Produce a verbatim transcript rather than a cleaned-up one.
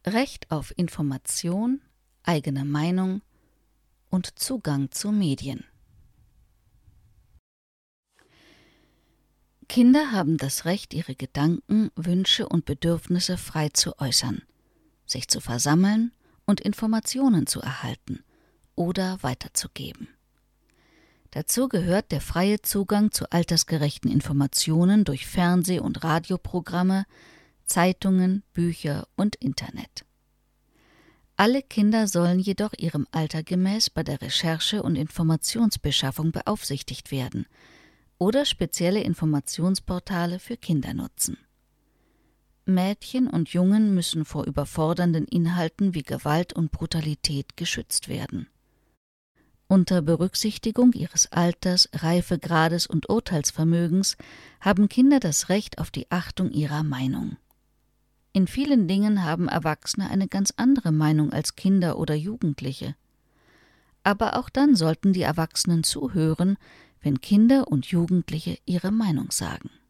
Recht auf Information, eigene Meinung und Zugang zu Medien. Kinder haben das Recht, ihre Gedanken, Wünsche und Bedürfnisse frei zu äußern, sich zu versammeln und Informationen zu erhalten oder weiterzugeben. Dazu gehört der freie Zugang zu altersgerechten Informationen durch Fernseh- und Radioprogramme, Zeitungen, Bücher und Internet. Alle Kinder sollen jedoch ihrem Alter gemäß bei der Recherche und Informationsbeschaffung beaufsichtigt werden oder spezielle Informationsportale für Kinder nutzen. Mädchen und Jungen müssen vor überfordernden Inhalten wie Gewalt und Brutalität geschützt werden. Unter Berücksichtigung ihres Alters, Reifegrades und Urteilsvermögens haben Kinder das Recht auf die Achtung ihrer Meinung. In vielen Dingen haben Erwachsene eine ganz andere Meinung als Kinder oder Jugendliche. Aber auch dann sollten die Erwachsenen zuhören, wenn Kinder und Jugendliche ihre Meinung sagen.